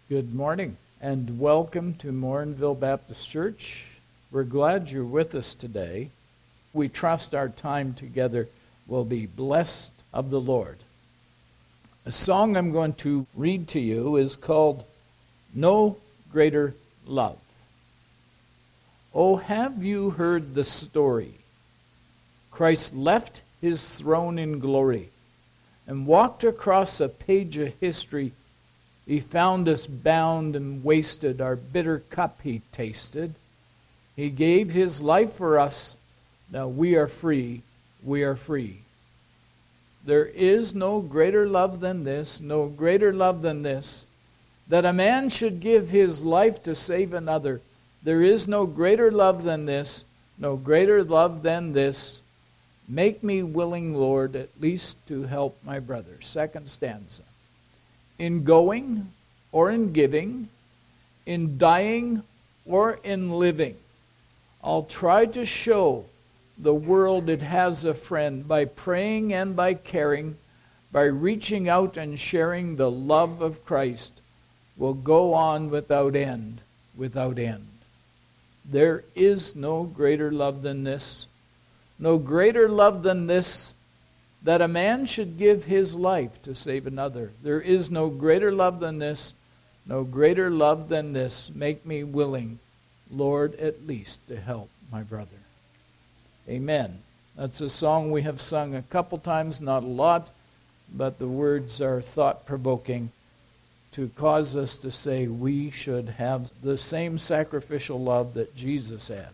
Good morning and welcome to Morinville Baptist Church. We're glad you're with us today. We trust our time together will be blessed of the Lord. A song I'm going to read to you is called No Greater Love. Oh, have you heard the story? Christ left his throne in glory and walked across a page of history. He found us bound and wasted, our bitter cup he tasted. He gave his life for us, now we are free, we are free. There is no greater love than this, no greater love than this, that a man should give his life to save another. There is no greater love than this, no greater love than this. Make me willing, Lord, at least to help my brother. Second stanza. In going or in giving, in dying or in living, I'll try to show the world it has a friend by praying and by caring, by reaching out and sharing the love of Christ. Will go on without end, without end. There is no greater love than this, no greater love than this, that a man should give his life to save another. There is no greater love than this, no greater love than this. Make me willing, Lord, at least to help my brother. Amen. That's a song we have sung a couple times, not a lot, but the words are thought-provoking to cause us to say we should have the same sacrificial love that Jesus had.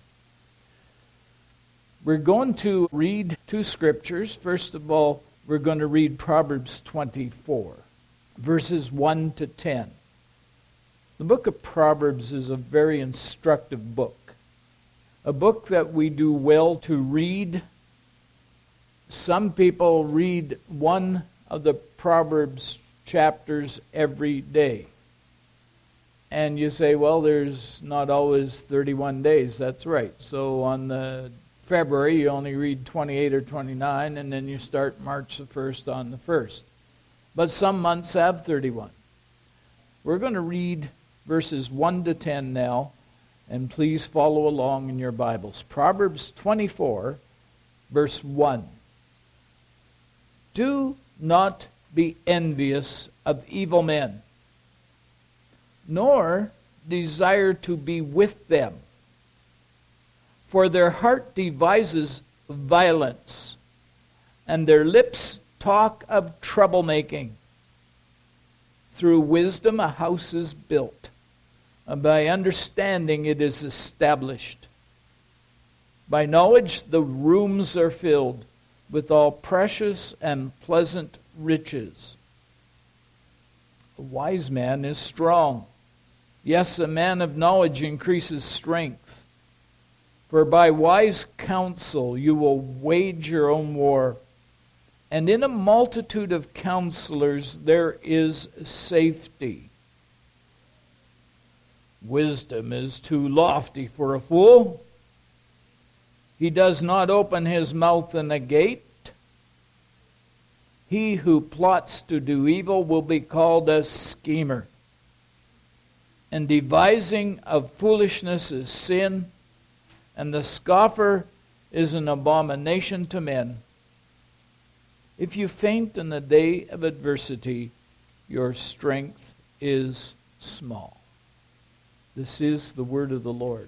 We're going to read two scriptures. First of all, we're going to read Proverbs 24, verses 1 to 10. The book of Proverbs is a very instructive book, a book that we do well to read. Some people read one of the Proverbs chapters every day. And you say, well, there's not always 31 days. That's right. So on the February, you only read 28 or 29, and then you start March the 1st on the 1st. But some months have 31. We're going to read verses 1 to 10 now, and please follow along in your Bibles. Proverbs 24, verse 1. Do not be envious of evil men, nor desire to be with them. For their heart devises violence, and their lips talk of troublemaking. Through wisdom a house is built, and by understanding it is established. By knowledge the rooms are filled with all precious and pleasant riches. A wise man is strong. Yes, a man of knowledge increases strength. For by wise counsel you will wage your own war, and in a multitude of counselors there is safety. Wisdom is too lofty for a fool. He does not open his mouth in the gate. He who plots to do evil will be called a schemer. And devising of foolishness is sin, and the scoffer is an abomination to men. If you faint in the day of adversity, your strength is small. This is the word of the Lord.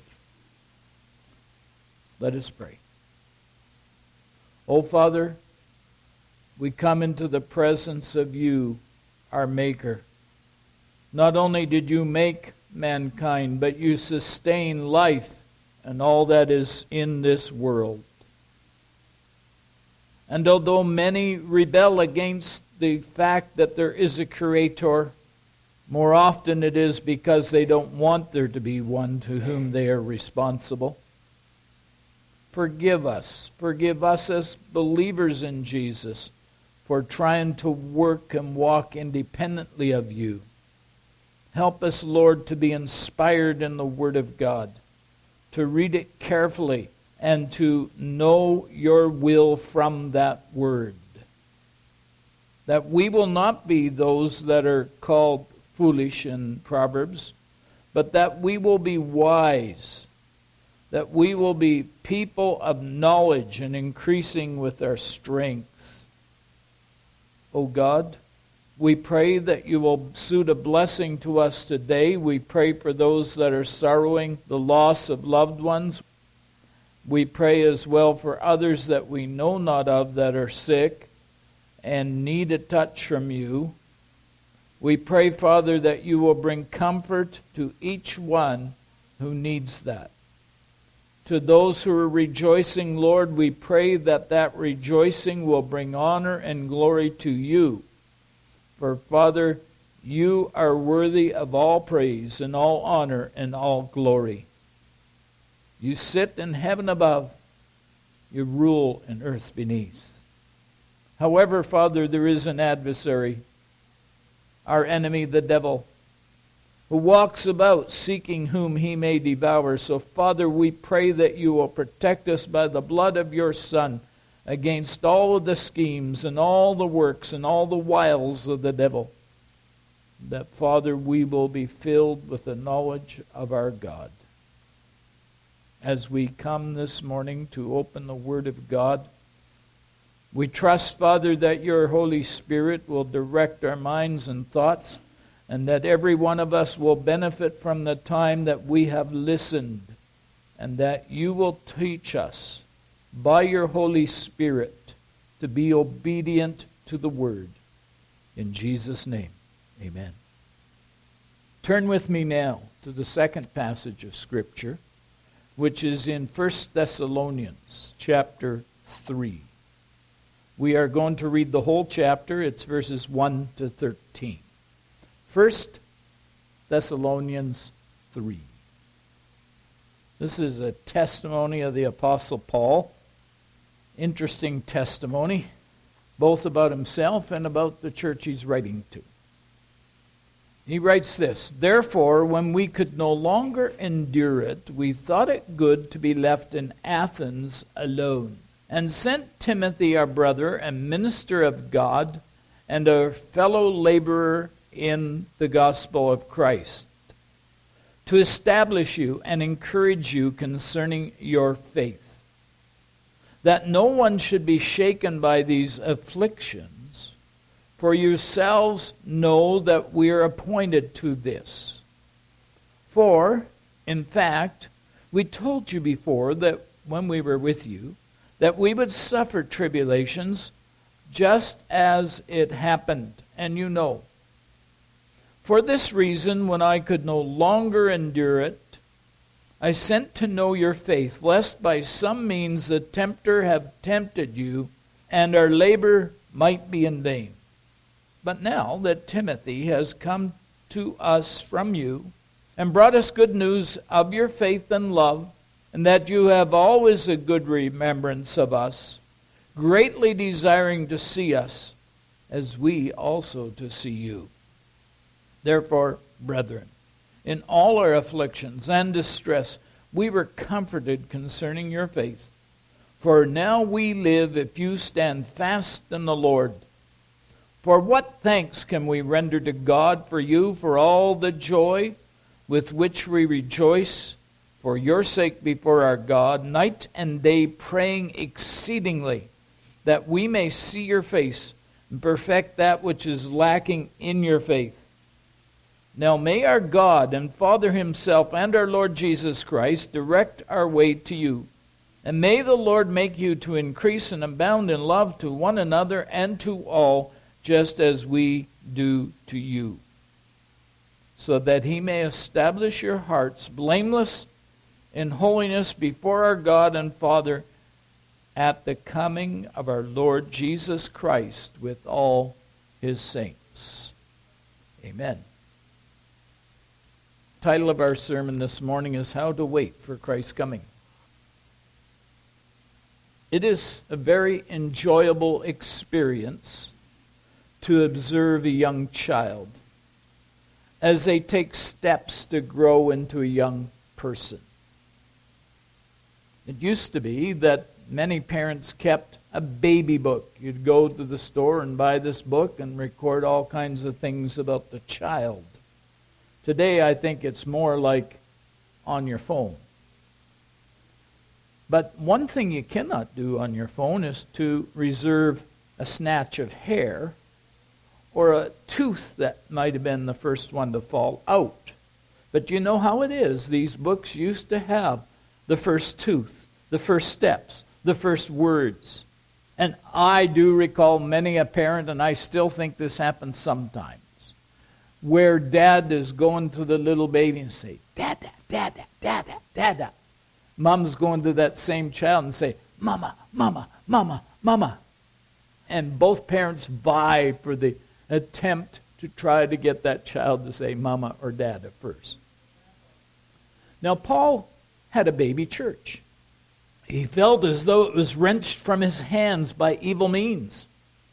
Let us pray. O Father, we come into the presence of you, our Maker. Not only did you make mankind, but you sustain life and all that is in this world. And although many rebel against the fact that there is a Creator, more often it is because they don't want there to be one to whom they are responsible. Forgive us as believers in Jesus for trying to work and walk independently of you. Help us, Lord, to be inspired in the Word of God, to read it carefully, and to know your will from that Word. That we will not be those that are called foolish in Proverbs, but that we will be wise, that we will be people of knowledge and increasing with our strength. O God, we pray that you will suit a blessing to us today. We pray for those that are sorrowing the loss of loved ones. We pray as well for others that we know not of that are sick and need a touch from you. We pray, Father, that you will bring comfort to each one who needs that. To those who are rejoicing, Lord, we pray that that rejoicing will bring honor and glory to you. For, Father, you are worthy of all praise and all honor and all glory. You sit in heaven above. You rule in earth beneath. However, Father, there is an adversary, our enemy, the devil, who walks about seeking whom he may devour. So, Father, we pray that you will protect us by the blood of your Son against all of the schemes and all the works and all the wiles of the devil. That, Father, we will be filled with the knowledge of our God. As we come this morning to open the Word of God, we trust, Father, that your Holy Spirit will direct our minds and thoughts, and that every one of us will benefit from the time that we have listened, and that you will teach us by your Holy Spirit to be obedient to the Word. In Jesus' name, amen. Turn with me now to the second passage of Scripture, which is in 1 Thessalonians chapter 3. We are going to read the whole chapter. It's verses 1 to 13. 1 Thessalonians 3. This is a testimony of the Apostle Paul. Interesting testimony, both about himself and about the church he's writing to. He writes this: "Therefore, when we could no longer endure it, we thought it good to be left in Athens alone, and sent Timothy, our brother and minister of God, and a fellow laborer in the gospel of Christ, to establish you and encourage you concerning your faith, that no one should be shaken by these afflictions. For yourselves know that we are appointed to this. For, in fact, we told you before that when we were with you, that we would suffer tribulations just as it happened, and you know. For this reason, when I could no longer endure it, I sent to know your faith, lest by some means the tempter have tempted you, and our labor might be in vain. But now that Timothy has come to us from you, and brought us good news of your faith and love, and that you have always a good remembrance of us, greatly desiring to see us, as we also to see you. Therefore, brethren, in all our afflictions and distress, we were comforted concerning your faith. For now we live if you stand fast in the Lord. For what thanks can we render to God for you, for all the joy with which we rejoice for your sake before our God, night and day praying exceedingly, that we may see your face and perfect that which is lacking in your faith. Now may our God and Father himself and our Lord Jesus Christ direct our way to you. And may the Lord make you to increase and abound in love to one another and to all, just as we do to you, so that he may establish your hearts blameless in holiness before our God and Father at the coming of our Lord Jesus Christ with all his saints." Amen. The title of our sermon this morning is How to Wait for Christ's Coming. It is a very enjoyable experience to observe a young child as they take steps to grow into a young person. It used to be that many parents kept a baby book. You'd go to the store and buy this book and record all kinds of things about the child. Today, I think it's more like on your phone. But one thing you cannot do on your phone is to reserve a snatch of hair or a tooth that might have been the first one to fall out. But you know how it is. These books used to have the first tooth, the first steps, the first words. And I do recall many a parent, and I still think this happens sometimes, where dad is going to the little baby and say, Dada, Dada, Dada, Dada. Mom's going to that same child and say, Mama, Mama, Mama, Mama. And both parents vie for the attempt to try to get that child to say Mama or Dada first. Now, Paul had a baby church. He felt as though it was wrenched from his hands by evil means.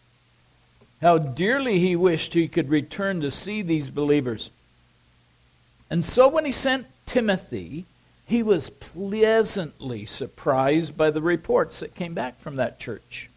How dearly he wished he could return to see these believers. And so when he sent Timothy, he was pleasantly surprised by the reports that came back from that church.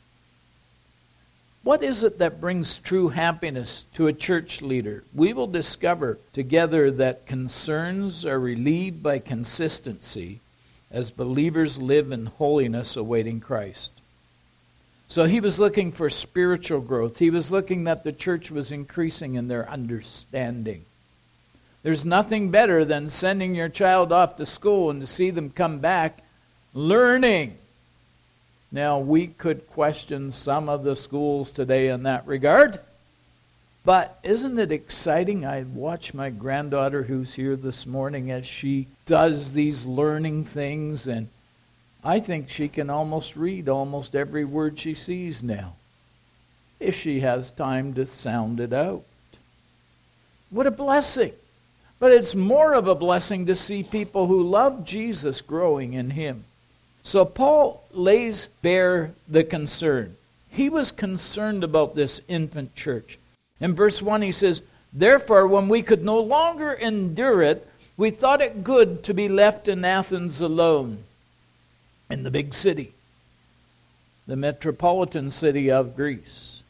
What is it that brings true happiness to a church leader? We will discover together that concerns are relieved by consistency as believers live in holiness awaiting Christ. So he was looking for spiritual growth. He was looking that the church was increasing in their understanding. There's nothing better than sending your child off to school and to see them come back learning. Now, we could question some of the schools today in that regard, but isn't it exciting? I watch my granddaughter who's here this morning as she does these learning things, and I think she can almost read almost every word she sees now, if she has time to sound it out. What a blessing! But it's more of a blessing to see people who love Jesus growing in Him. So Paul lays bare the concern. He was concerned about this infant church. In verse 1 he says, Therefore, when we could no longer endure it, we thought it good to be left in Athens alone, in the big city, the metropolitan city of Greece.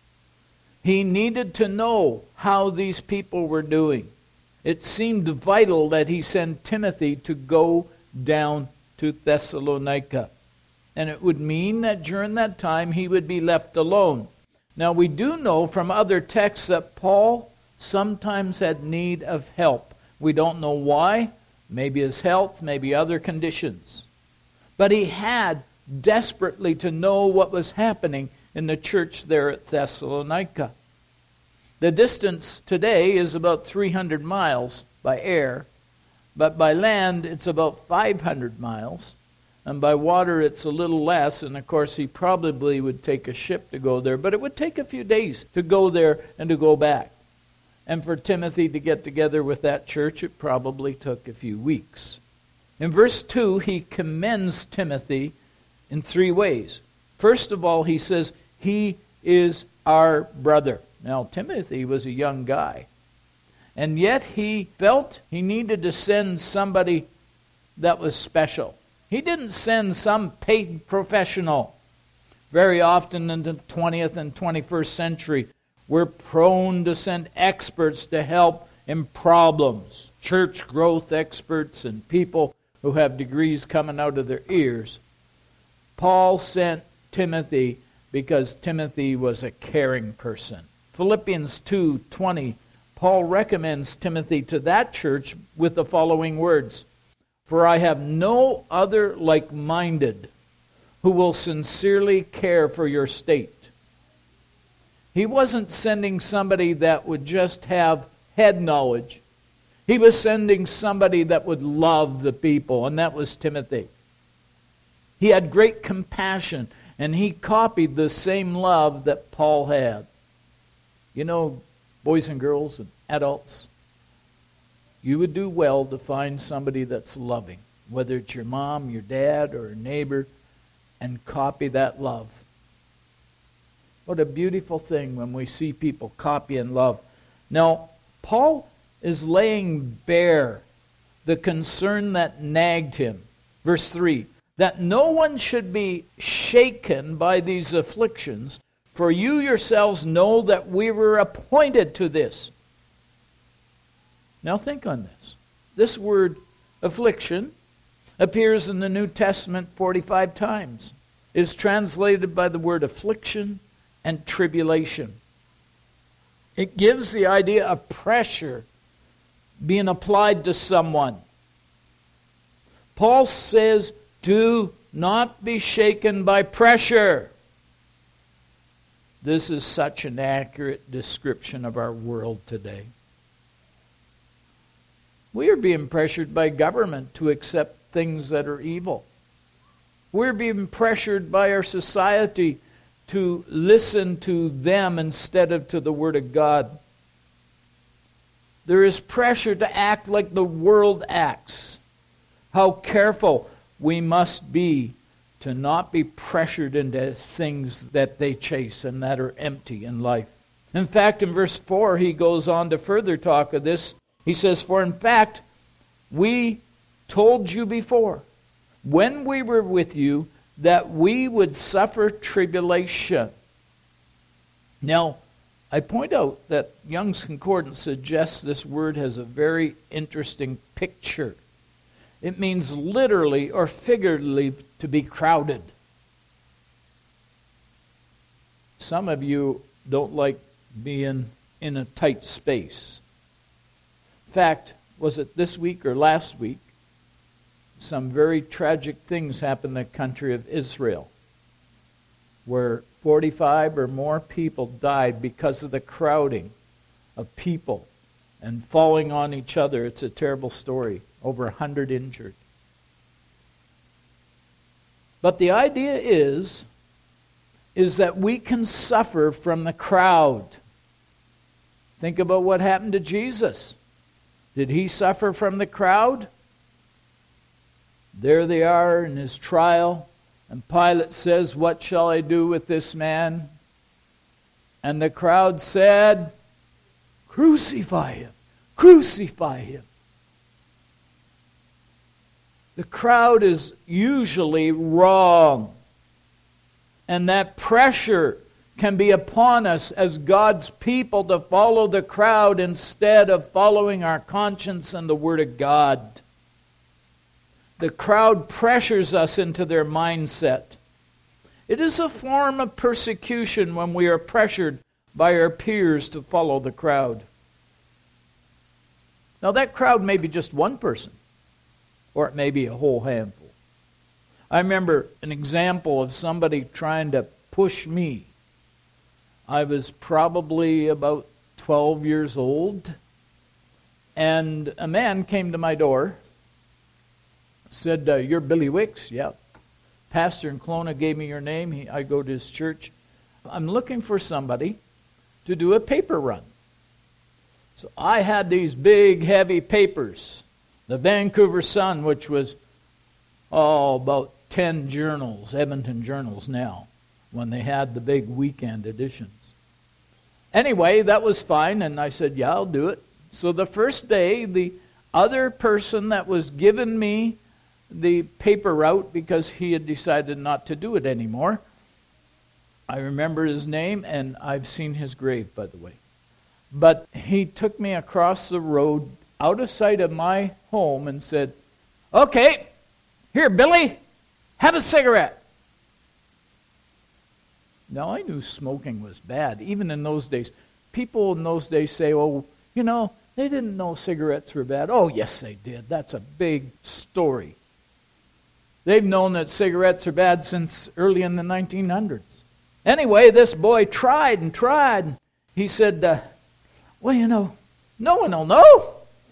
He needed to know how these people were doing. It seemed vital that he send Timothy to go down to Thessalonica. And it would mean that during that time he would be left alone. Now we do know from other texts that Paul sometimes had need of help. We don't know why. Maybe his health, maybe other conditions. But he had desperately to know what was happening in the church there at Thessalonica. The distance today is about 300 miles by air, but by land it's about 500 miles, and by water it's a little less, and of course he probably would take a ship to go there, but it would take a few days to go there and to go back. And for Timothy to get together with that church, it probably took a few weeks. In verse 2, he commends Timothy in 3 ways. First of all, he says, he is our brother. Now, Timothy was a young guy. And yet he felt he needed to send somebody that was special. He didn't send some paid professional. Very often in the 20th and 21st century, we're prone to send experts to help in problems. Church growth experts and people who have degrees coming out of their ears. Paul sent Timothy because Timothy was a caring person. Philippians 2:20, Paul recommends Timothy to that church with the following words, For I have no other like-minded who will sincerely care for your state. He wasn't sending somebody that would just have head knowledge. He was sending somebody that would love the people, and that was Timothy. He had great compassion, and he copied the same love that Paul had. You know, boys and girls and adults, you would do well to find somebody that's loving, whether it's your mom, your dad, or a neighbor, and copy that love. What a beautiful thing when we see people copy and love. Now, Paul is laying bare the concern that nagged him. Verse 3, that no one should be shaken by these afflictions, for you yourselves know that we were appointed to this. Now think on this. This word affliction appears in the New Testament 45 times. It is translated by the word affliction and tribulation. It gives the idea of pressure being applied to someone. Paul says, do not be shaken by pressure. This is such an accurate description of our world today. We are being pressured by government to accept things that are evil. We're being pressured by our society to listen to them instead of to the Word of God. There is pressure to act like the world acts. How careful we must be to not be pressured into things that they chase and that are empty in life. In fact, in verse 4, he goes on to further talk of this. He says, for in fact, we told you before, when we were with you, that we would suffer tribulation. Now, I point out that Young's Concordance suggests this word has a very interesting picture. It means literally or figuratively to be crowded. Some of you don't like being in a tight space. In fact, was it this week or last week, some very tragic things happened in the country of Israel, where 45 or more people died because of the crowding of people and falling on each other. It's a terrible story. Over 100 injured. But the idea is that we can suffer from the crowd. Think about what happened to Jesus. Did he suffer from the crowd? There they are in his trial, and Pilate says, what shall I do with this man? And the crowd said, crucify him, crucify him. The crowd is usually wrong. And that pressure can be upon us as God's people to follow the crowd instead of following our conscience and the Word of God. The crowd pressures us into their mindset. It is a form of persecution when we are pressured by our peers to follow the crowd. Now that crowd may be just one person, or it may be a whole handful. I remember an example of somebody trying to push me. I was probably about 12 years old, and a man came to my door, said, you're Billy Wicks? Yeah. Pastor in Kelowna gave me your name. I go to his church. I'm looking for somebody to do a paper run. So I had these big, heavy papers. The Vancouver Sun, which was about 10 journals, Edmonton journals now, when they had the big weekend editions. Anyway, that was fine, and I said, yeah, I'll do it. So the first day, the other person that was giving me the paper route, because he had decided not to do it anymore, I remember his name, and I've seen his grave, by the way. But he took me across the road out of sight of my home and said, okay, here, Billy, have a cigarette. Now, I knew smoking was bad, even in those days. People in those days say, oh, you know, they didn't know cigarettes were bad. Oh, yes, they did. That's a big story. They've known that cigarettes are bad since early in the 1900s. Anyway, this boy tried and tried. He said, well, you know, no one will know.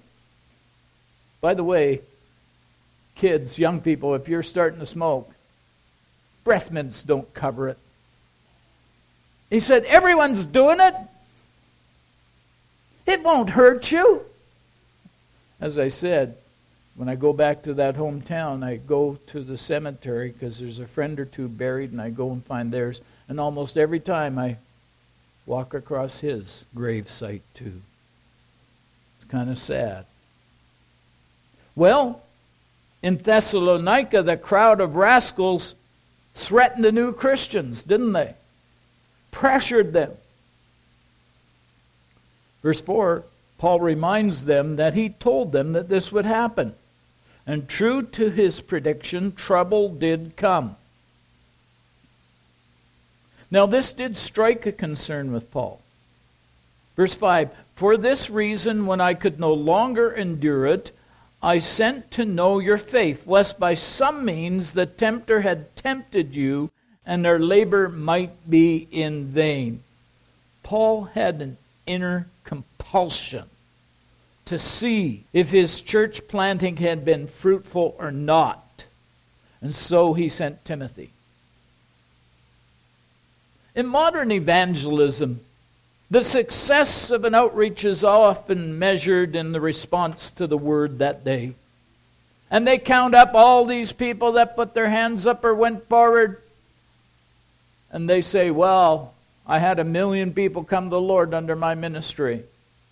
By the way, kids, young people, if you're starting to smoke, breath mints don't cover it. He said, everyone's doing it. It won't hurt you. As I said, when I go back to that hometown, I go to the cemetery because there's a friend or two buried, and I go and find theirs. And almost every time I walk across his grave site too. It's kind of sad. Well, in Thessalonica, the crowd of rascals threatened the new Christians, didn't they? Pressured them. Verse 4, Paul reminds them that he told them that this would happen. And true to his prediction, trouble did come. Now this did strike a concern with Paul. Verse 5, "For this reason, when I could no longer endure it, I sent to know your faith, lest by some means the tempter had tempted you, and their labor might be in vain." Paul had an inner compulsion to see if his church planting had been fruitful or not. And so he sent Timothy. In modern evangelism, the success of an outreach is often measured in the response to the word that day. And they count up all these people that put their hands up or went forward. And they say, well, I had 1 million people come to the Lord under my ministry.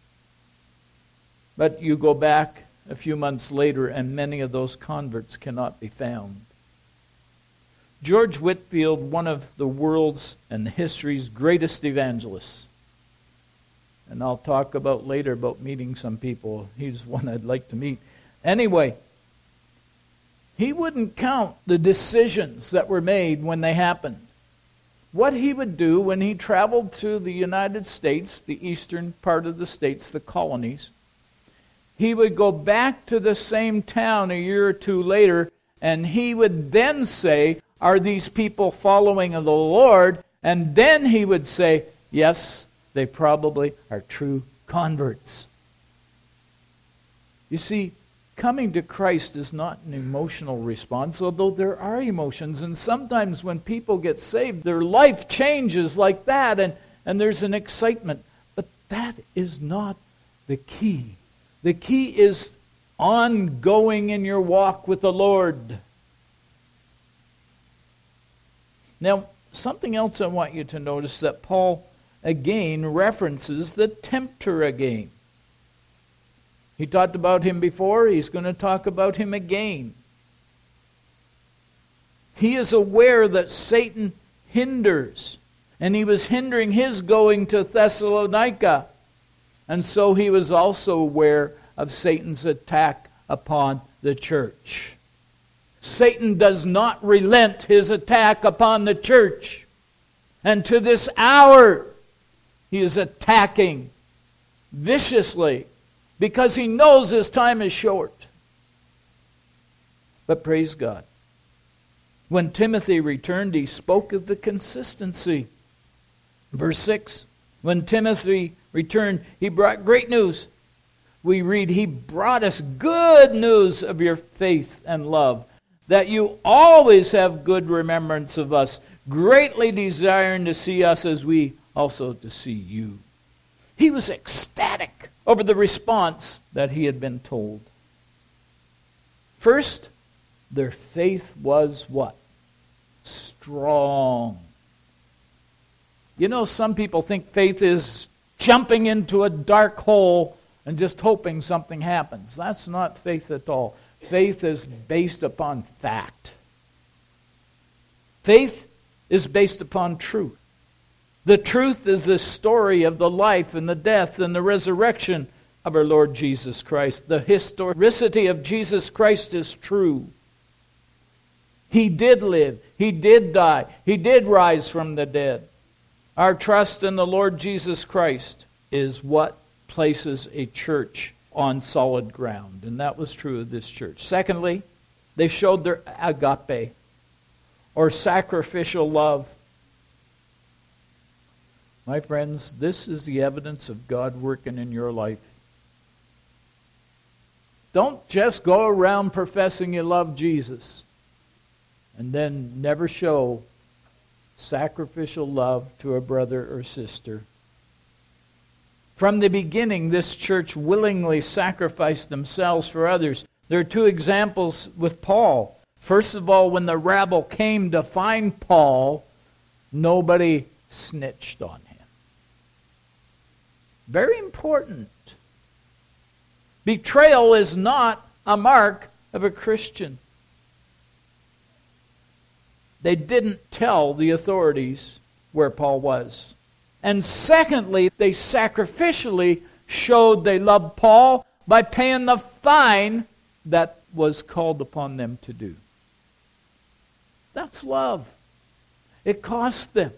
But you go back a few months later and many of those converts cannot be found. George Whitefield, one of the world's and history's greatest evangelists, and I'll talk about later about meeting some people. He's one I'd like to meet. Anyway, he wouldn't count the decisions that were made when they happened. What he would do when he traveled to the United States, the eastern part of the states, the colonies, he would go back to the same town a year or two later, and he would then say, are these people following of the Lord? And then he would say, yes, they probably are true converts. You see, coming to Christ is not an emotional response, although there are emotions. And sometimes when people get saved, their life changes like that, and there's an excitement. But that is not the key. The key is ongoing in your walk with the Lord. Now, something else I want you to notice, that Paul again references the tempter again. He talked about him before. He's going to talk about him again. He is aware that Satan hinders, and he was hindering his going to Thessalonica. And so he was also aware of Satan's attack upon the church. Satan does not relent his attack upon the church. And to this hour, he is attacking viciously because he knows his time is short. But praise God. When Timothy returned, he spoke of the consistency. Verse 6, when Timothy returned, he brought great news. We read, he brought us good news of your faith and love, that you always have good remembrance of us, greatly desiring to see us as we also to see you. He was ecstatic over the response that he had been told. First, their faith was what? Strong. You know, some people think faith is jumping into a dark hole and just hoping something happens. That's not faith at all. Faith is based upon fact. Faith is based upon truth. The truth is the story of the life and the death and the resurrection of our Lord Jesus Christ. The historicity of Jesus Christ is true. He did live. He did die. He did rise from the dead. Our trust in the Lord Jesus Christ is what places a church on solid ground. And that was true of this church. Secondly, they showed their agape, or sacrificial love. My friends, this is the evidence of God working in your life. Don't just go around professing you love Jesus and then never show sacrificial love to a brother or sister. From the beginning, this church willingly sacrificed themselves for others. There are two examples with Paul. First of all, when the rabble came to find Paul, nobody snitched on him. Very important. Betrayal is not a mark of a Christian. They didn't tell the authorities where Paul was. And secondly, they sacrificially showed they loved Paul by paying the fine that was called upon them to do. That's love. It cost them.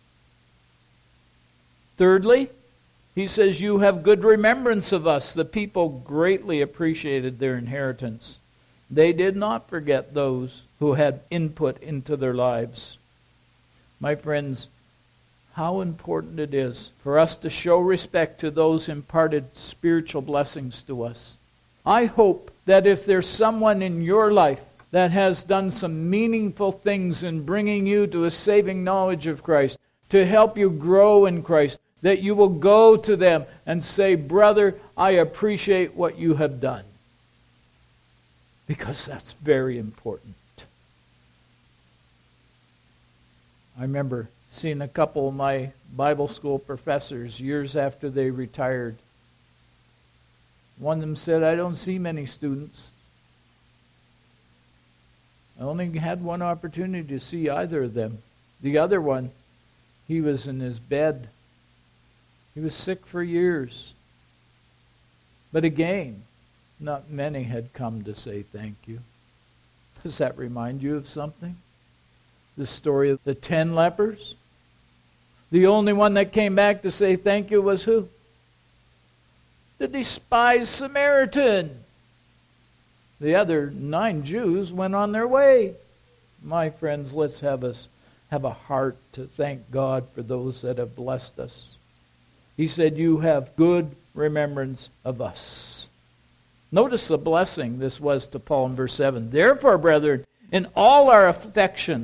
Thirdly, he says, you have good remembrance of us. The people greatly appreciated their inheritance. They did not forget those who had input into their lives. My friends, how important it is for us to show respect to those imparted spiritual blessings to us. I hope that if there's someone in your life that has done some meaningful things in bringing you to a saving knowledge of Christ, to help you grow in Christ, that you will go to them and say, brother, I appreciate what you have done. Because that's very important. I remember seeing a couple of my Bible school professors years after they retired. One of them said, I don't see many students. I only had one opportunity to see either of them. The other one, he was in his bed. He was sick for years. But again, not many had come to say thank you. Does that remind you of something? The story of the 10 lepers? The only one that came back to say thank you was who? The despised Samaritan. The other 9 Jews went on their way. My friends, let's have a heart to thank God for those that have blessed us. He said, you have good remembrance of us. Notice the blessing this was to Paul in verse 7. Therefore, brethren, in all our affliction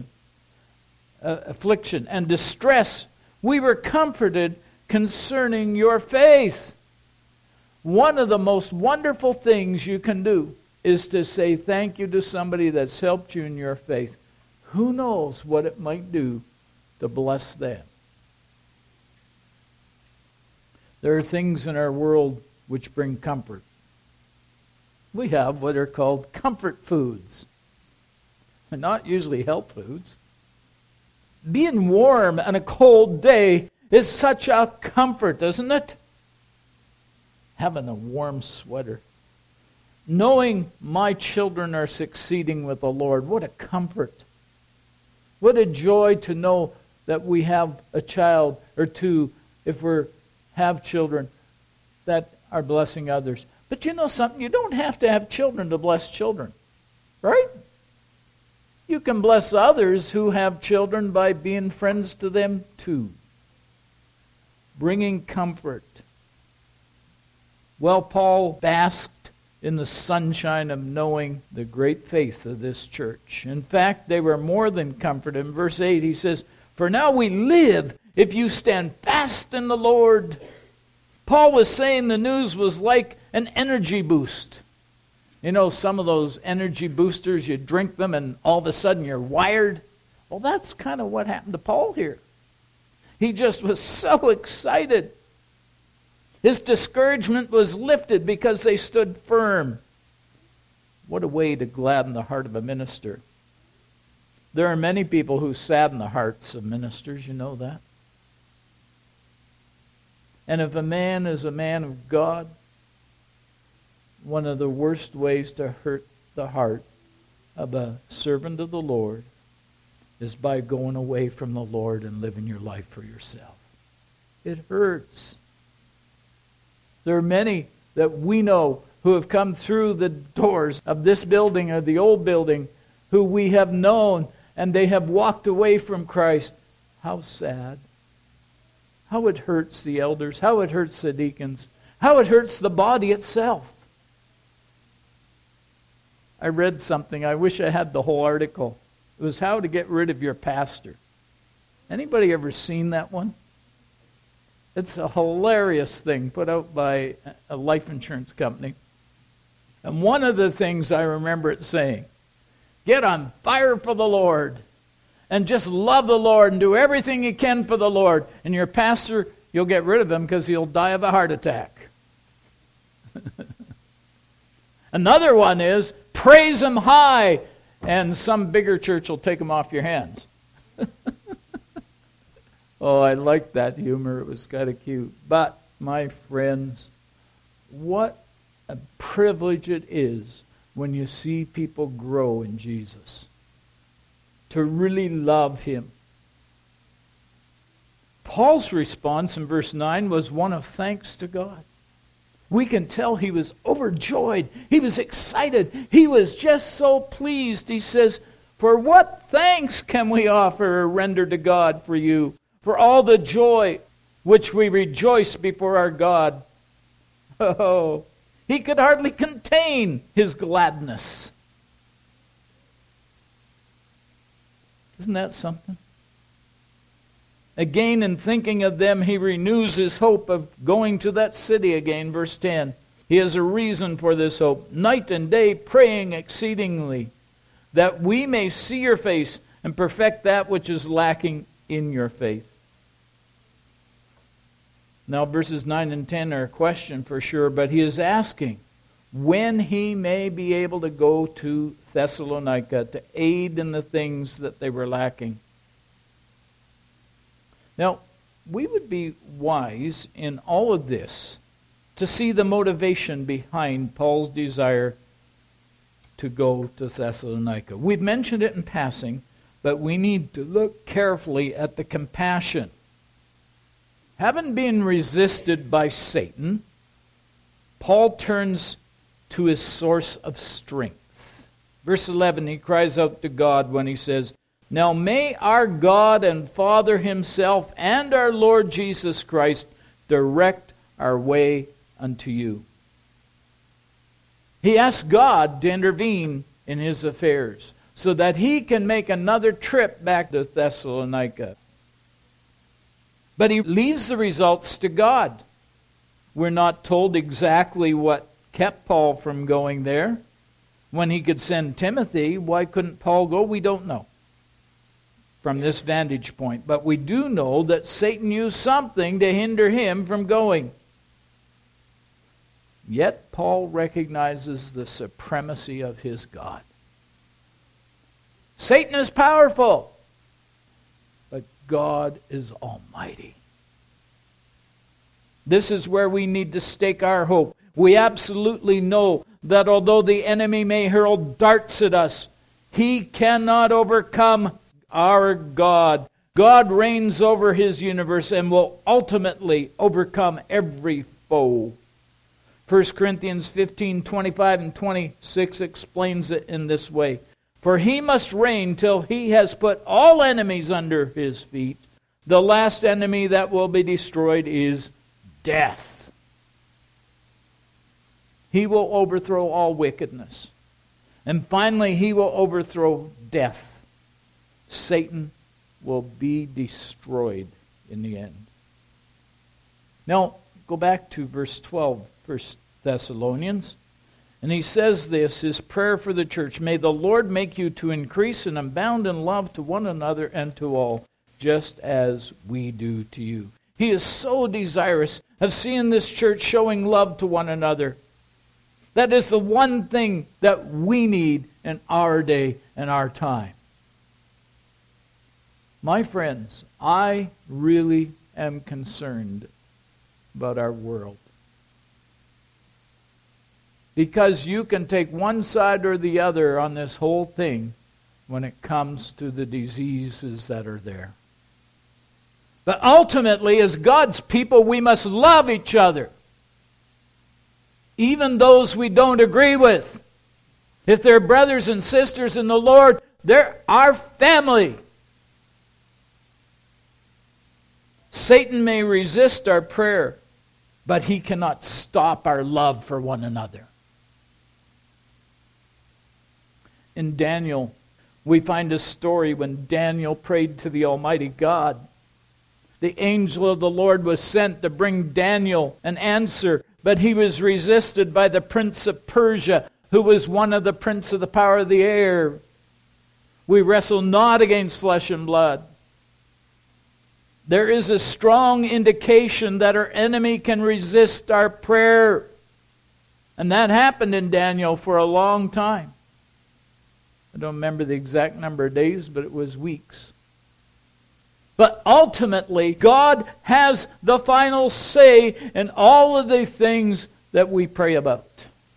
and distress, we were comforted concerning your faith. One of the most wonderful things you can do is to say thank you to somebody that's helped you in your faith. Who knows what it might do to bless them? There are things in our world which bring comfort. We have what are called comfort foods. And not usually health foods. Being warm on a cold day is such a comfort, isn't it? Having a warm sweater. Knowing my children are succeeding with the Lord, what a comfort. What a joy to know that we have a child or two, if we have children, that are blessing others. But you know something? You don't have to have children to bless children. Right? You can bless others who have children by being friends to them too. Bringing comfort. Well, Paul basked in the sunshine of knowing the great faith of this church. In fact, they were more than comforted. In verse 8, he says, for now we live if you stand fast in the Lord. Paul was saying the news was like an energy boost. You know, some of those energy boosters, you drink them and all of a sudden you're wired. Well, that's kind of what happened to Paul here. He just was so excited. His discouragement was lifted because they stood firm. What a way to gladden the heart of a minister. There are many people who sadden the hearts of ministers, you know that. And if a man is a man of God, one of the worst ways to hurt the heart of a servant of the Lord is by going away from the Lord and living your life for yourself. It hurts. There are many that we know who have come through the doors of this building or the old building who we have known and they have walked away from Christ. How sad. How it hurts the elders. How it hurts the deacons. How it hurts the body itself. I read something. I wish I had the whole article. It was how to get rid of your pastor. Anybody ever seen that one? It's a hilarious thing put out by a life insurance company. And one of the things I remember it saying, get on fire for the Lord and just love the Lord and do everything you can for the Lord. And your pastor, you'll get rid of him because he'll die of a heart attack. Another one is, praise him high, and some bigger church will take him off your hands. Oh, I liked that humor. It was kind of cute. But, my friends, what a privilege it is when you see people grow in Jesus, to really love Him. Paul's response in verse 9 was one of thanks to God. We can tell he was overjoyed. He was excited. He was just so pleased. He says, "For what thanks can we offer or render to God for you, for all the joy which we rejoice before our God?" Oh, he could hardly contain his gladness. Isn't that something? Again, in thinking of them, he renews his hope of going to that city again. Verse 10. He has a reason for this hope. "Night and day praying exceedingly, that we may see your face and perfect that which is lacking in your faith." Now, verses 9 and 10 are a question for sure, but he is asking when he may be able to go to Thessalonica to aid in the things that they were lacking. Now, we would be wise in all of this to see the motivation behind Paul's desire to go to Thessalonica. We've mentioned it in passing, but we need to look carefully at the compassion. Having been resisted by Satan, Paul turns to his source of strength. Verse 11, he cries out to God when he says, "Now may our God and Father Himself and our Lord Jesus Christ direct our way unto you." He asks God to intervene in his affairs so that he can make another trip back to Thessalonica. But he leaves the results to God. We're not told exactly what kept Paul from going there. When he could send Timothy, why couldn't Paul go? We don't know from this vantage point. But we do know that Satan used something to hinder him from going. Yet Paul recognizes the supremacy of his God. Satan is powerful, but God is almighty. This is where we need to stake our hope. We absolutely know that although the enemy may hurl darts at us, he cannot overcome our God. God reigns over His universe and will ultimately overcome every foe. 1 Corinthians 15:25 and 26 explains it in this way. "For He must reign till He has put all enemies under His feet. The last enemy that will be destroyed is death." He will overthrow all wickedness. And finally, He will overthrow death. Satan will be destroyed in the end. Now, go back to verse 12, 1 Thessalonians. And he says this, his prayer for the church: "May the Lord make you to increase and abound in love to one another and to all, just as we do to you." He is so desirous of seeing this church showing love to one another. That is the one thing that we need in our day and our time. My friends, I really am concerned about our world. Because you can take one side or the other on this whole thing when it comes to the diseases that are there. But ultimately, as God's people, we must love each other. Even those we don't agree with. If they're brothers and sisters in the Lord, they're our family. Satan may resist our prayer, but he cannot stop our love for one another. In Daniel, we find a story when Daniel prayed to the Almighty God. The angel of the Lord was sent to bring Daniel an answer, but he was resisted by the prince of Persia, who was one of the prince of the power of the air. We wrestle not against flesh and blood. There is a strong indication that our enemy can resist our prayer. And that happened in Daniel for a long time. I don't remember the exact number of days, but it was weeks. But ultimately, God has the final say in all of the things that we pray about.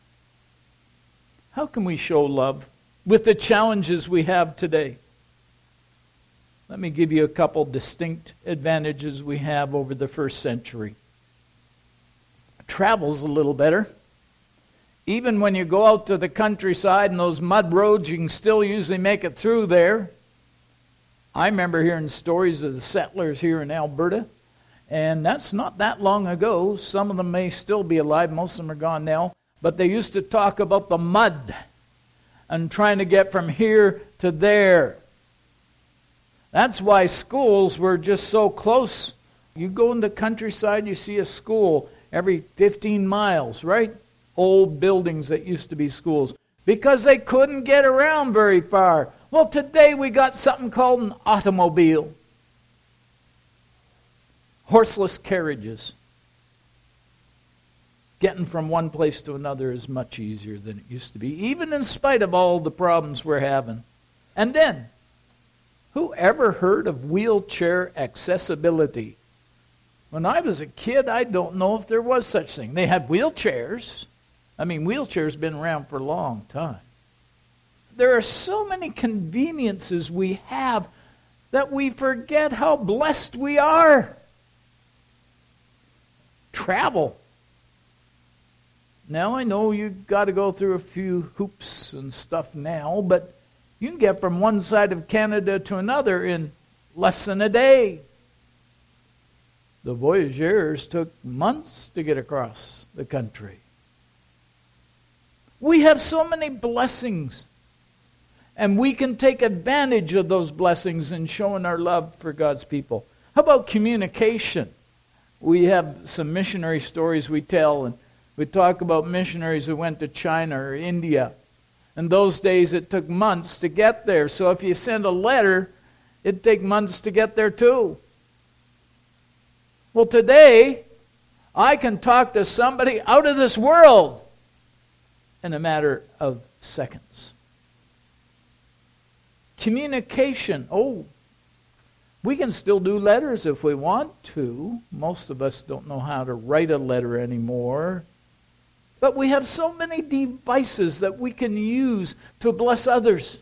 How can we show love with the challenges we have today? Let me give you a couple distinct advantages we have over the first century. Travel's a little better. Even when you go out to the countryside and those mud roads, you can still usually make it through there. I remember hearing stories of the settlers here in Alberta, and that's not that long ago. Some of them may still be alive. Most of them are gone now. But they used to talk about the mud and trying to get from here to there. That's why schools were just so close. You go in the countryside, you see a school every 15 miles, right? Old buildings that used to be schools. Because they couldn't get around very far. Well, today we got something called an automobile. Horseless carriages. Getting from one place to another is much easier than it used to be, even in spite of all the problems we're having. And then, who ever heard of wheelchair accessibility? When I was a kid, I don't know if there was such thing. They had wheelchairs. I mean, wheelchairs have been around for a long time. There are so many conveniences we have that we forget how blessed we are. Travel. Now, I know you've got to go through a few hoops and stuff now, but you can get from one side of Canada to another in less than a day. The voyageurs took months to get across the country. We have so many blessings, and we can take advantage of those blessings in showing our love for God's people. How about communication? We have some missionary stories we tell, and we talk about missionaries who went to China or India. In those days, it took months to get there. So if you send a letter, it'd take months to get there too. Well, today, I can talk to somebody out of this world in a matter of seconds. Communication. Oh, we can still do letters if we want to. Most of us don't know how to write a letter anymore. But we have so many devices that we can use to bless others.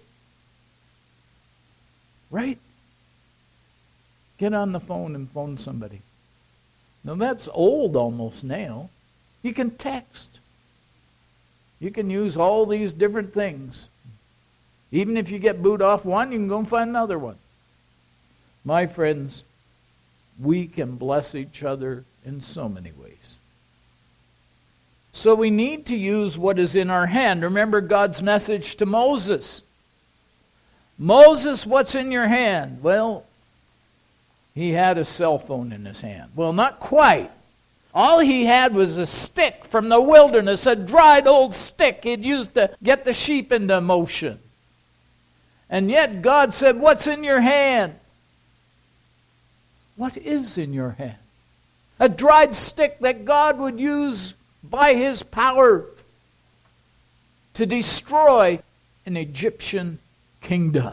Right? Get on the phone and phone somebody. Now that's old almost now. You can text. You can use all these different things. Even if you get booed off one, you can go and find another one. My friends, we can bless each other in so many ways. So we need to use what is in our hand. Remember God's message to Moses. Moses, what's in your hand? Well, he had a cell phone in his hand. Well, not quite. All he had was a stick from the wilderness, a dried old stick he'd used to get the sheep into motion. And yet God said, what's in your hand? What is in your hand? A dried stick that God would use by His power to destroy an Egyptian kingdom.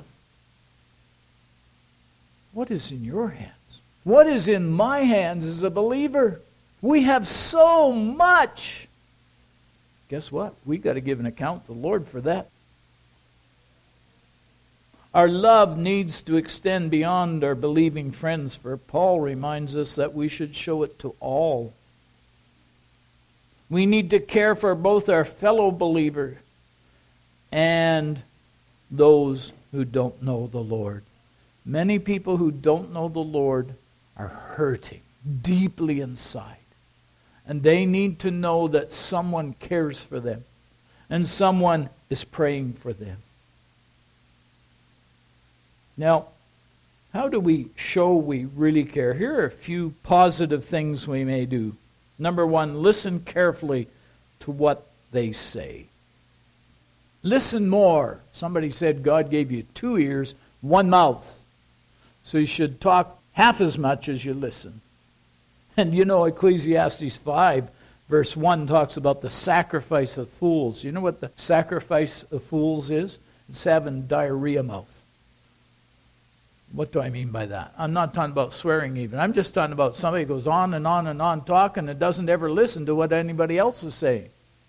What is in your hands? What is in my hands as a believer? We have so much. Guess what? We've got to give an account to the Lord for that. Our love needs to extend beyond our believing friends, for Paul reminds us that we should show it to all. We need to care for both our fellow believers and those who don't know the Lord. Many people who don't know the Lord are hurting deeply inside. And they need to know that someone cares for them and someone is praying for them. Now, how do we show we really care? Here are a few positive things we may do. Number one, listen carefully to what they say. Listen more. Somebody said God gave you 2 ears, 1 mouth. So you should talk half as much as you listen. And you know, Ecclesiastes 5, verse 1 talks about the sacrifice of fools. You know what the sacrifice of fools is? It's having diarrhea mouth. What do I mean by that? I'm not talking about swearing even. I'm just talking about somebody who goes on and on and on talking and doesn't ever listen to what anybody else is saying.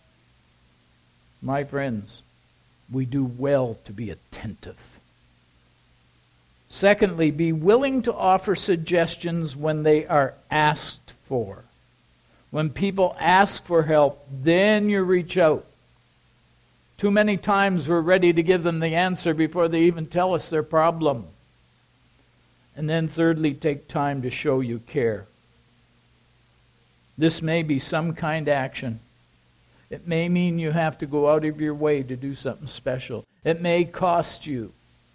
My friends, we do well to be attentive. Secondly, be willing to offer suggestions when they are asked for. When people ask for help, then you reach out. Too many times we're ready to give them the answer before they even tell us their problem. And then thirdly, take time to show you care. This may be some kind of action. It may mean you have to go out of your way to do something special. It may cost you.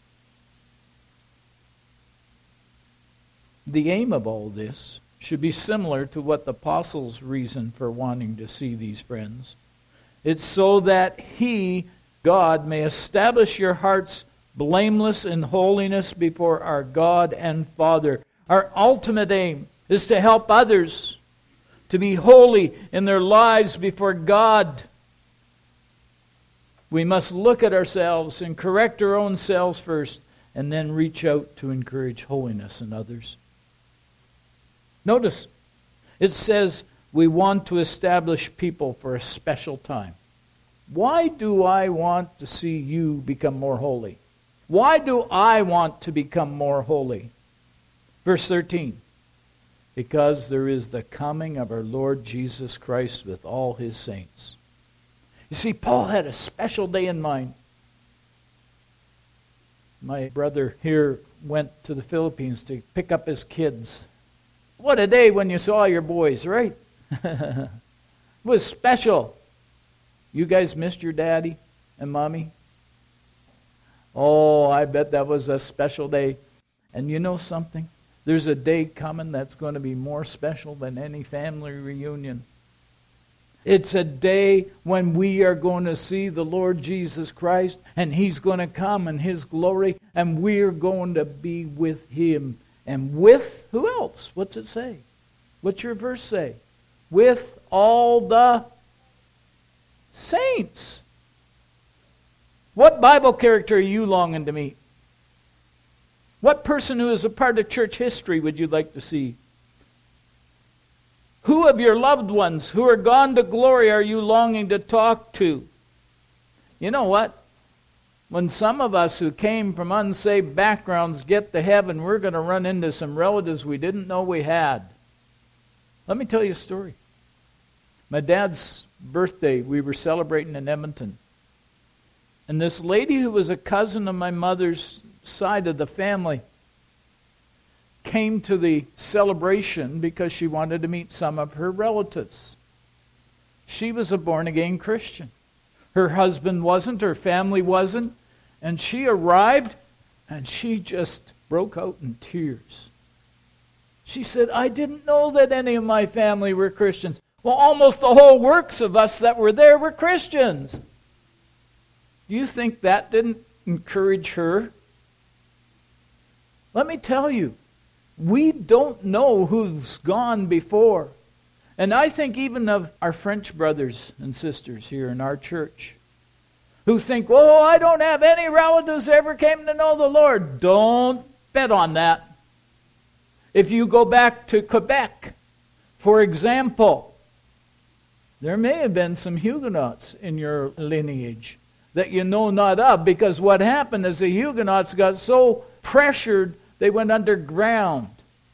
The aim of all this should be similar to what the apostles' reason for wanting to see these friends. It's so that He, God, may establish your hearts blameless in holiness before our God and Father. Our ultimate aim is to help others to be holy in their lives before God. We must look at ourselves and correct our own selves first, and then reach out to encourage holiness in others. Notice, it says we want to establish people for a special time. Why do I want to see you become more holy? Why do I want to become more holy? Verse 13. Because there is the coming of our Lord Jesus Christ with all His saints. You see, Paul had a special day in mind. My brother here went to the Philippines to pick up his kids. What a day when you saw your boys, right? It was special. You guys missed your daddy and mommy? Oh, I bet that was a special day. And you know something? There's a day coming that's going to be more special than any family reunion. It's a day when we are going to see the Lord Jesus Christ, and He's going to come in His glory, and we're going to be with Him. And with who else? What's it say? What's your verse say? With all the saints. What Bible character are you longing to meet? What person who is a part of church history would you like to see? Who of your loved ones who are gone to glory are you longing to talk to? You know what? When some of us who came from unsaved backgrounds get to heaven, we're going to run into some relatives we didn't know we had. Let me tell you a story. My dad's birthday, we were celebrating in Edmonton. And this lady who was a cousin of my mother's side of the family came to the celebration because she wanted to meet some of her relatives. She was a born-again Christian. Her husband wasn't, her family wasn't, and she arrived and she just broke out in tears. She said, I didn't know that any of my family were Christians. Well, almost the whole works of us that were there were Christians. Do you think that didn't encourage her? Let me tell you, we don't know who's gone before. And I think even of our French brothers and sisters here in our church who think, oh, I don't have any relatives who ever came to know the Lord. Don't bet on that. If you go back to Quebec, for example, there may have been some Huguenots in your lineage that you know not of, because what happened is the Huguenots got so pressured they went underground.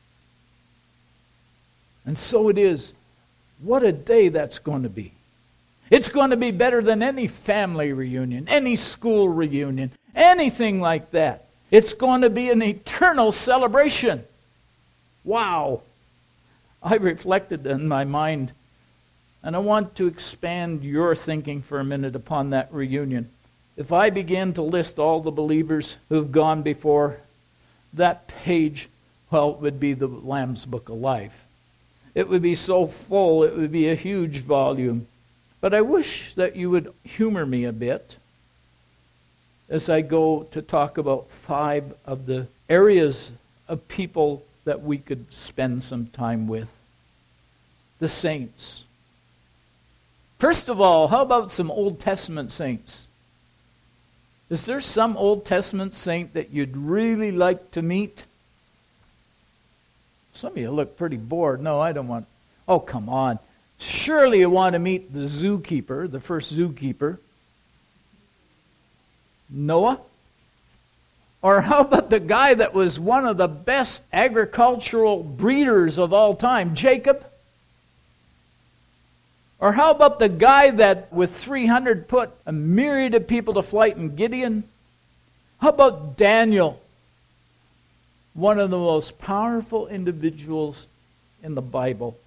And so it is. What a day that's going to be. It's going to be better than any family reunion, any school reunion, anything like that. It's going to be an eternal celebration. Wow. I reflected in my mind, and I want to expand your thinking for a minute upon that reunion. If I began to list all the believers who've gone before, that page, well, it would be the Lamb's Book of Life. It would be so full, it would be a huge volume. But I wish that you would humor me a bit as I go to talk about 5 of the areas of people that we could spend some time with. The saints. First of all, how about some Old Testament saints? Is there some Old Testament saint that you'd really like to meet? Some of you look pretty bored. No, I don't want... Oh, come on. Surely you want to meet the zookeeper, the first zookeeper. Noah? Or how about the guy that was one of the best agricultural breeders of all time, Jacob? Or how about the guy that with 300 put a myriad of people to flight in Gideon? How about Daniel? One of the most powerful individuals in the Bible.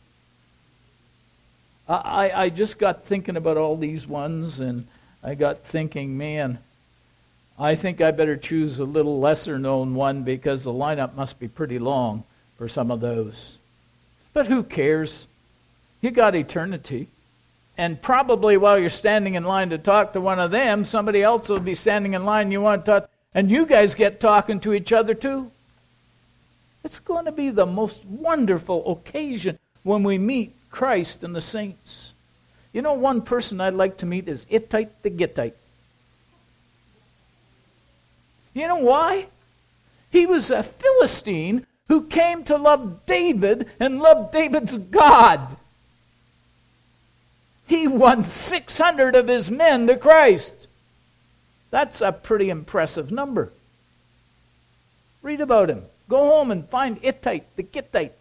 I just got thinking about all these ones, and I got thinking, man, I think I better choose a little lesser known one because the lineup must be pretty long for some of those. But who cares? You got eternity. And probably while you're standing in line to talk to one of them, somebody else will be standing in line and you want to talk, and you guys get talking to each other too. It's going to be the most wonderful occasion when we meet Christ and the saints. You know, one person I'd like to meet is Hittite the Gittite. You know why? He was a Philistine who came to love David and love David's God. He won 600 of his men to Christ. That's a pretty impressive number. Read about him. Go home and find Hittite the Gittite.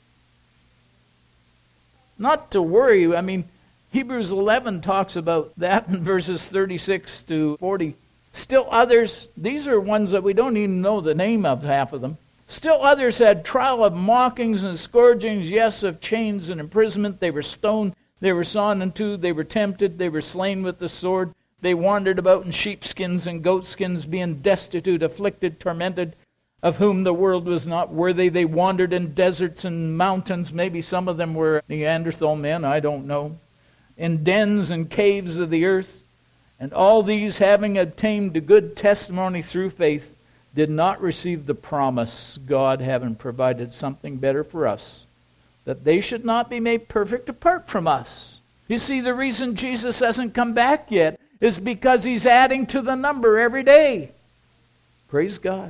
Not to worry, I mean, Hebrews 11 talks about that in verses 36 to 40. Still others, these are ones that we don't even know the name of, half of them. Still others had trial of mockings and scourgings, yes, of chains and imprisonment. They were stoned, they were sawn in two, they were tempted, they were slain with the sword. They wandered about in sheepskins and goatskins, being destitute, afflicted, tormented, of whom the world was not worthy. They wandered in deserts and mountains. Maybe some of them were Neanderthal men, I don't know. In dens and caves of the earth. And all these, having obtained a good testimony through faith, did not receive the promise, God having provided something better for us, that they should not be made perfect apart from us. You see, the reason Jesus hasn't come back yet is because he's adding to the number every day. Praise God.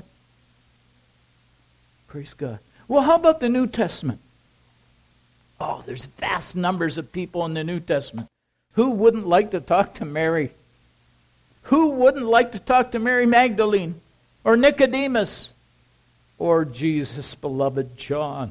Praise God. Well, how about the New Testament? Oh, there's vast numbers of people in the New Testament. Who wouldn't like to talk to Mary? Who wouldn't like to talk to Mary Magdalene? Or Nicodemus? Or Jesus' beloved John?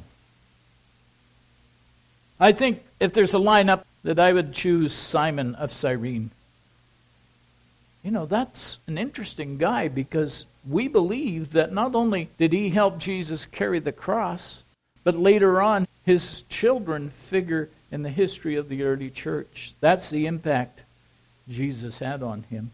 I think if there's a lineup that I would choose Simon of Cyrene. You know, that's an interesting guy because we believe that not only did he help Jesus carry the cross, but later on his children figure in the history of the early church. That's the impact Jesus had on him.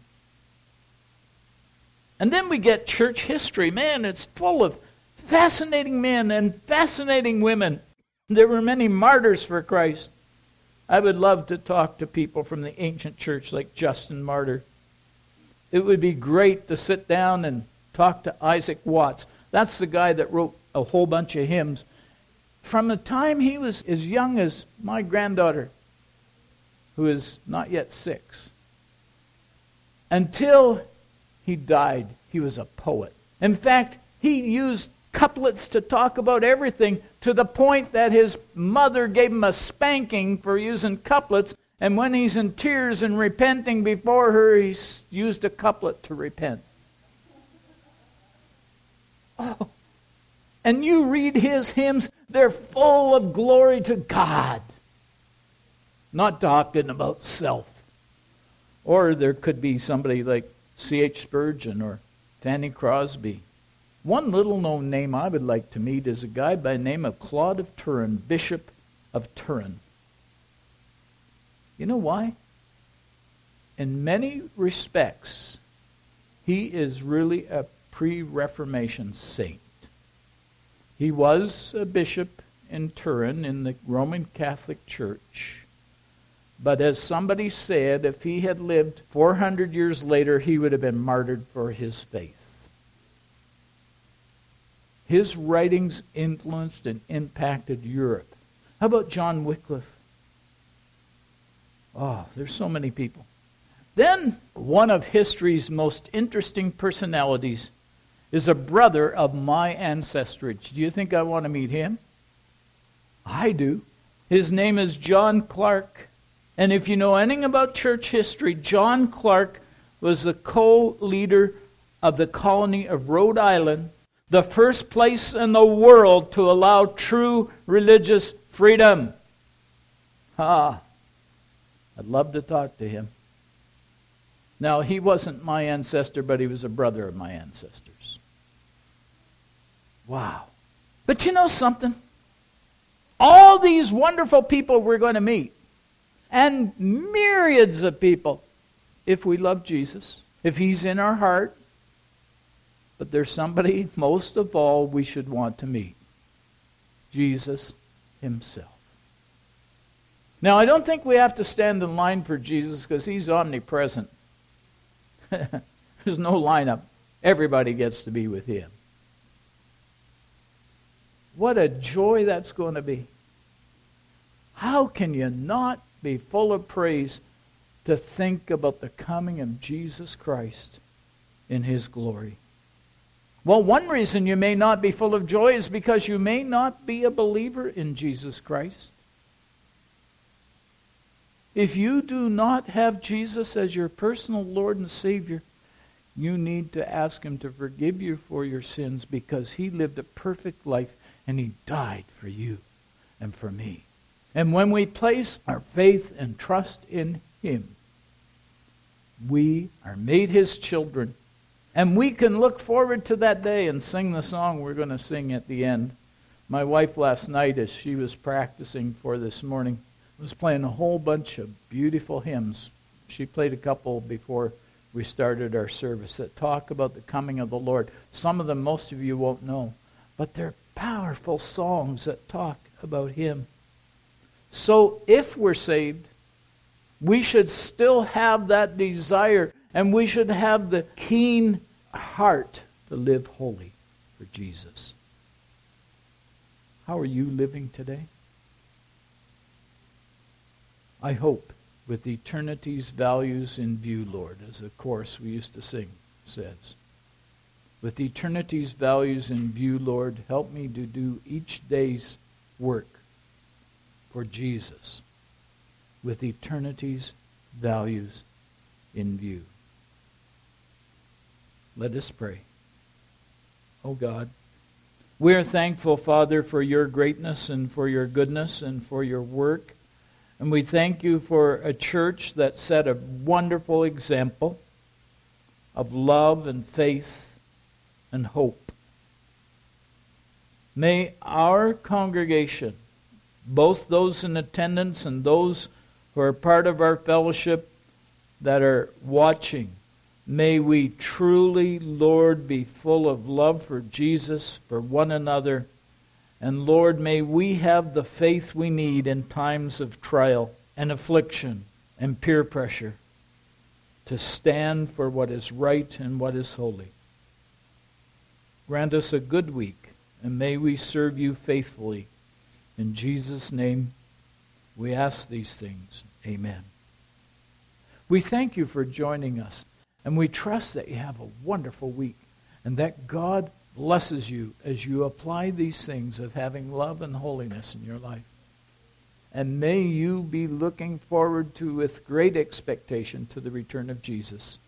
And then we get church history. Man, it's full of fascinating men and fascinating women. There were many martyrs for Christ. I would love to talk to people from the ancient church like Justin Martyr. It would be great to sit down and talk to Isaac Watts. That's the guy that wrote a whole bunch of hymns. From the time he was as young as my granddaughter, who is not yet 6, until he died, he was a poet. In fact, he used couplets to talk about everything to the point that his mother gave him a spanking for using couplets. And when he's in tears and repenting before her, he's used a couplet to repent. Oh. And you read his hymns, they're full of glory to God. Not talking about self. Or there could be somebody like C.H. Spurgeon or Fanny Crosby. One little-known name I would like to meet is a guy by the name of Claude of Turin, Bishop of Turin. You know why? In many respects, he is really a pre-Reformation saint. He was a bishop in Turin in the Roman Catholic Church. But as somebody said, if he had lived 400 years later, he would have been martyred for his faith. His writings influenced and impacted Europe. How about John Wycliffe? Oh, there's so many people. Then, one of history's most interesting personalities is a brother of my ancestry. Do you think I want to meet him? I do. His name is John Clark. And if you know anything about church history, John Clark was the co-leader of the colony of Rhode Island, the first place in the world to allow true religious freedom. I'd love to talk to him. Now, he wasn't my ancestor, but he was a brother of my ancestors. Wow. But you know something? All these wonderful people we're going to meet, and myriads of people, if we love Jesus, if He's in our heart, but there's somebody, most of all, we should want to meet. Jesus Himself. Now, I don't think we have to stand in line for Jesus because He's omnipresent. There's no lineup. Everybody gets to be with Him. What a joy that's going to be. How can you not be full of praise to think about the coming of Jesus Christ in His glory? Well, one reason you may not be full of joy is because you may not be a believer in Jesus Christ. If you do not have Jesus as your personal Lord and Savior, you need to ask Him to forgive you for your sins because He lived a perfect life and He died for you and for me. And when we place our faith and trust in Him, we are made His children. And we can look forward to that day and sing the song we're going to sing at the end. My wife last night, as she was practicing for this morning, was playing a whole bunch of beautiful hymns. She played a couple before we started our service that talk about the coming of the Lord. Some of them most of you won't know, but they're powerful songs that talk about Him. So if we're saved, we should still have that desire, and we should have the keen heart to live holy for Jesus. How are you living today? I hope with eternity's values in view, Lord, as the chorus we used to sing says. With eternity's values in view, Lord, help me to do each day's work for Jesus with eternity's values in view. Let us pray. Oh God, we are thankful, Father, for your greatness and for your goodness and for your work. And we thank you for a church that set a wonderful example of love and faith and hope. May our congregation, both those in attendance and those who are part of our fellowship that are watching, may we truly, Lord, be full of love for Jesus, for one another. And Lord, may we have the faith we need in times of trial and affliction and peer pressure to stand for what is right and what is holy. Grant us a good week, and may we serve you faithfully. In Jesus' name, we ask these things. Amen. We thank you for joining us, and we trust that you have a wonderful week, and that God blesses you as you apply these things of having love and holiness in your life. And may you be looking forward to, with great expectation, to the return of Jesus.